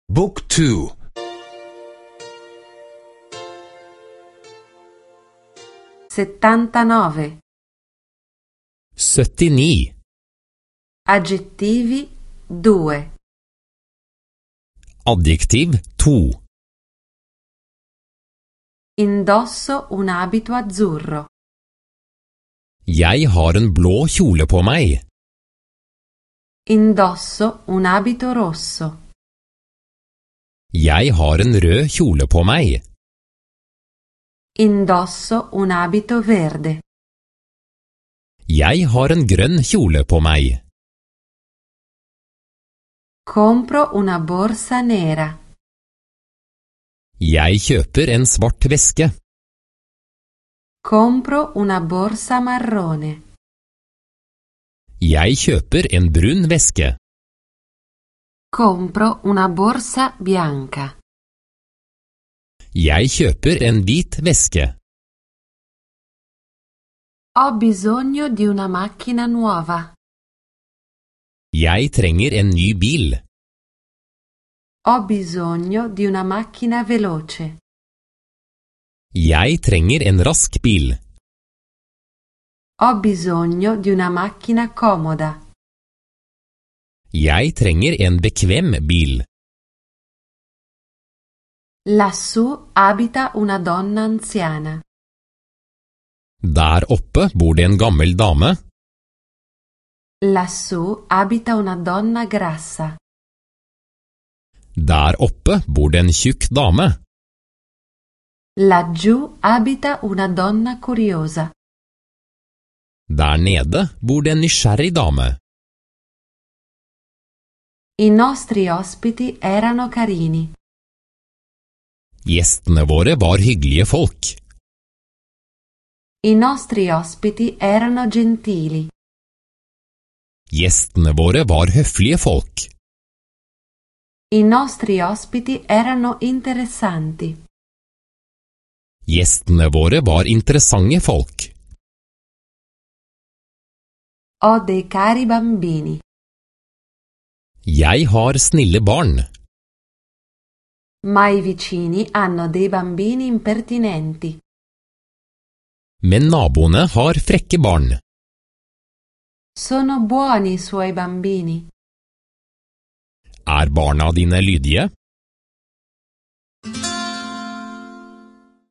Book 2. 79. 79. Aggettivi 2. Adjektiv 2. Indosso un abito azzurro. Jeg har en blå kjole på meg. Indosso un abito rosso. Jeg har en rød kjole på meg. Indosso un abito verde. Jeg har en grønn kjole på meg. Compro una borsa nera. Jeg kjøper en svart veske. Compro una borsa marrone. Jeg kjøper en brun veske. Compro una borsa bianca. Jeg kjøper en hvit veske. Ho bisogno di una macchina nuova. Jeg trenger en ny bil. Ho bisogno di una macchina veloce. Jeg trenger en rask bil. Ho bisogno di una macchina comoda. Jeg trenger en bekvem bil. Lassù abita una donna anziana. Der oppe bor det en gammel dame. Lassù abita una donna grassa. Der oppe bor det en tjukk dame. Laggiù abita una donna curiosa. Der nede bor det en nysgjerrig dame. I nostri ospiti erano carini. Gjestene våre var hyggelige folk. I nostri ospiti erano gentili. Gjestene våre var høflige folk. I nostri ospiti erano interessanti. Gjestene våre var interessante folk. Ho dei cari bambini. Jeg har snille barn. Ma i vicini hanno dei bambini impertinenti. Men naboene har frekke barn. Sono buoni i suoi bambini. Er barna dine lydige?